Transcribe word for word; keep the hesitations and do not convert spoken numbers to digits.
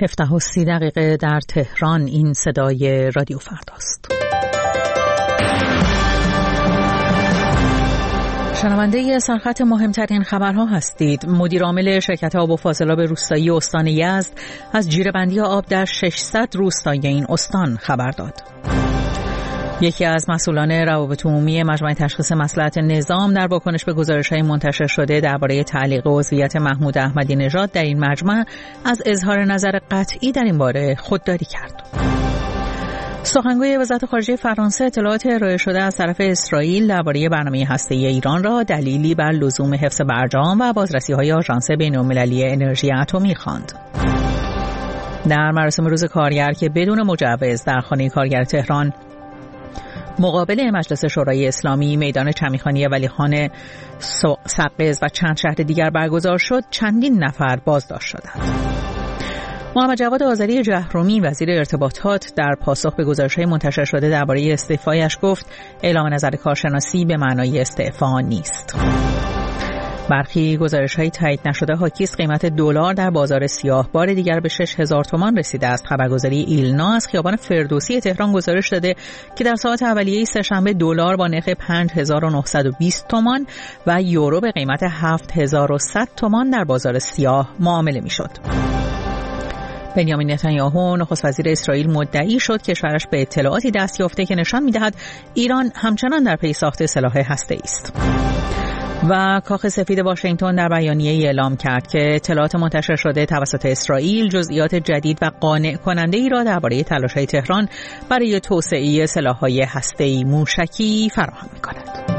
هفده و سی دقیقه در تهران. این صدای رادیو فرداست. شنونده سرخط مهمترین خبرها هستید. مدیر عامل شرکت آب و فاضلاب روستایی استان یزد از جیره‌بندی آب در ششصد روستای این استان خبر داد. یکی از مسئولان روابط عمومی مجمع تشخیص مصلحت نظام در واکنش به گزارش‌های منتشر شده درباره تعلیق عضویت محمود احمدی نژاد در این مجمع از اظهار نظر قطعی در این باره خودداری کرد. سخنگوی وزارت خارجه فرانسه اطلاعات ارائه شده از طرف اسرائیل درباره برنامه هسته‌ای ایران را دلیلی بر لزوم حفظ برجام و بازرسی‌های آژانس بین‌المللی انرژی اتمی خواند. در مراسم روز کارگر که بدون مجوز در خانه کارگر تهران مقابل مجلس شورای اسلامی میدان چمیخانی ولیخان سقز و چند شهر دیگر برگزار شد، چندین نفر بازداشت شدند. محمد جواد آذری جهرومی وزیر ارتباطات در پاسخ به گزارش‌های منتشر شده درباره استعفایش گفت اعلام نظر کارشناسی به معنای استعفا نیست. برخی گزارش‌های تایید نشده حاکیست قیمت دلار در بازار سیاه بار دیگر به شش هزار تومان رسیده است. خبرگزاری ایلنا از خیابان فردوسی تهران گزارش داده که در ساعت اولیه سه‌شنبه دلار با نرخ پنج هزار و نهصد و بیست تومان و یورو به قیمت هفت هزار و صد تومان در بازار سیاه معامله می‌شد. بنیامین نتانیاهو نخست وزیر اسرائیل مدعی شد که کشورش به اطلاعاتی دست یافته که نشان می‌دهد ایران همچنان در پی ساخت سلاح هسته‌ای است. و کاخ سفید واشنگتن در بیانیه‌ای اعلام کرد که اطلاعات منتشر شده توسط اسرائیل جزئیات جدید و قانع کننده‌ای را درباره تلاش‌های تهران برای توسعه سلاح‌های هسته‌ای موشکی فراهم می‌کند.